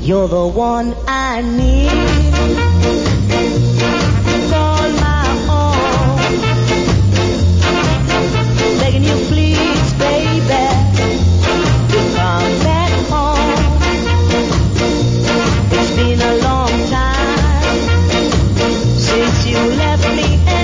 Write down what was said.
You're the one I need. Call my own. Begging you please, baby, to come back home. It's been a long time since you left me.